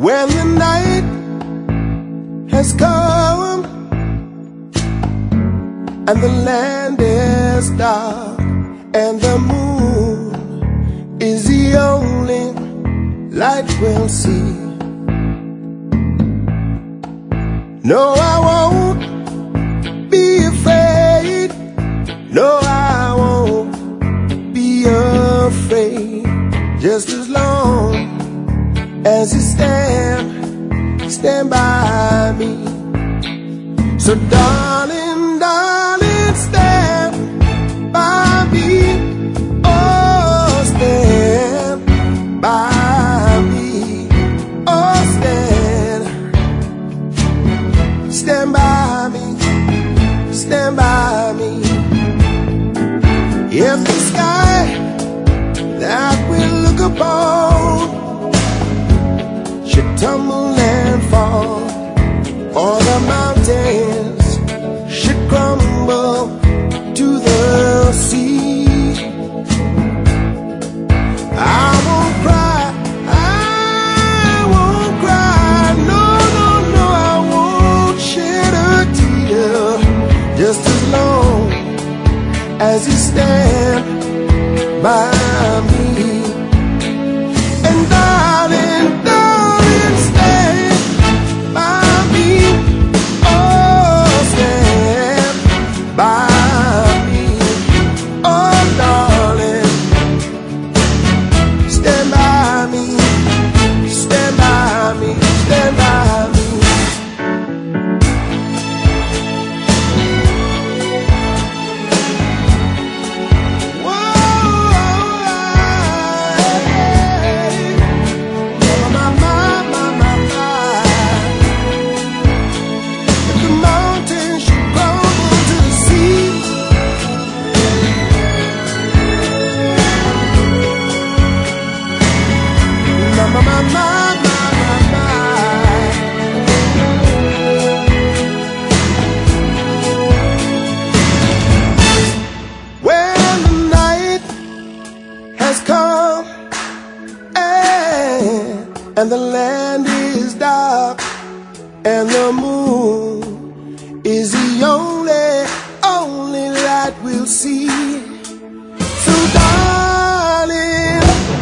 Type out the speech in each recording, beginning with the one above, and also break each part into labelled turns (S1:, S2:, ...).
S1: When the night has come and the land is dark and the moon is the only light we'll see, no, I won't be afraid. No, I won't be afraid. Just as long as you stand by me. So darling, darling, stand by me. Oh, stand by me. Oh, stand by me. Stand by me. If the sky that we look upon should tumble and fall, or the mountains should crumble to the sea, I won't cry, I won't cry, no, no, no, I won't shed a tear. Just as long as you stand by me. And darling, darling, stand by me. Oh, stand by me. Oh, darling, stand by me. Stand by me. Stand by me. When the night has come and the land is dark and the moon is the only light we'll see, so darling,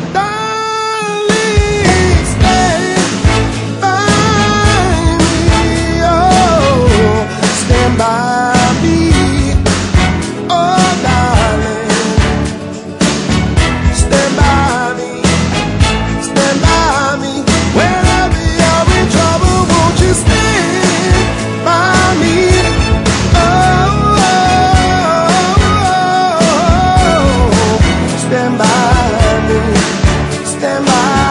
S1: darling, stand by me. Oh, stand by me. Oh, darling, stand by me. Stand by me. Whenever you're in trouble, won't you stand by me? Oh, stand by me. Stand by me.